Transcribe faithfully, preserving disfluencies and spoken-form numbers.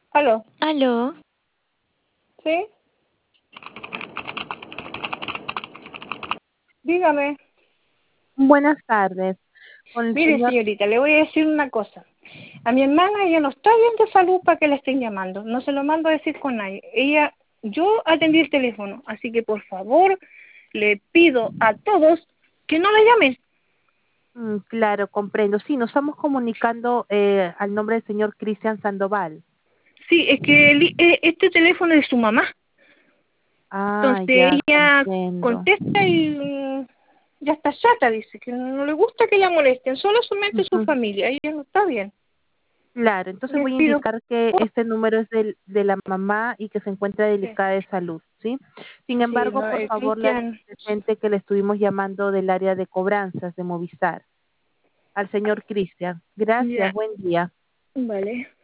Aló, Aló, ¿sí? Dígame. buenas tardes. Con el Mire, señor, señorita, le voy a decir una cosa. A mi hermana ella no está bien de salud para que la estén llamando. No se lo mando a decir con nadie. Ella, yo atendí el teléfono, así que por favor le pido a todos que no la llamen. mm, claro, comprendo. Sí, nos estamos comunicando eh, al nombre del señor Cristian Sandoval. Sí, es que el- eh, este teléfono es de su mamá. Ah, Entonces ya ella comprendo. contesta y mm, ya está chata, dice, que no le gusta que la molesten, solo solamente su Ujú. familia. Ella no está bien. Claro, entonces Les voy a pido, indicar que por este número es del, de la mamá y que se encuentra favor. delicada de salud, ¿sí? Sin Sí, embargo, no, por eh, favor, le hago Cristian, presente que le estuvimos llamando del área de cobranzas de Movistar al señor Cristian. Gracias, ya, buen día. vale.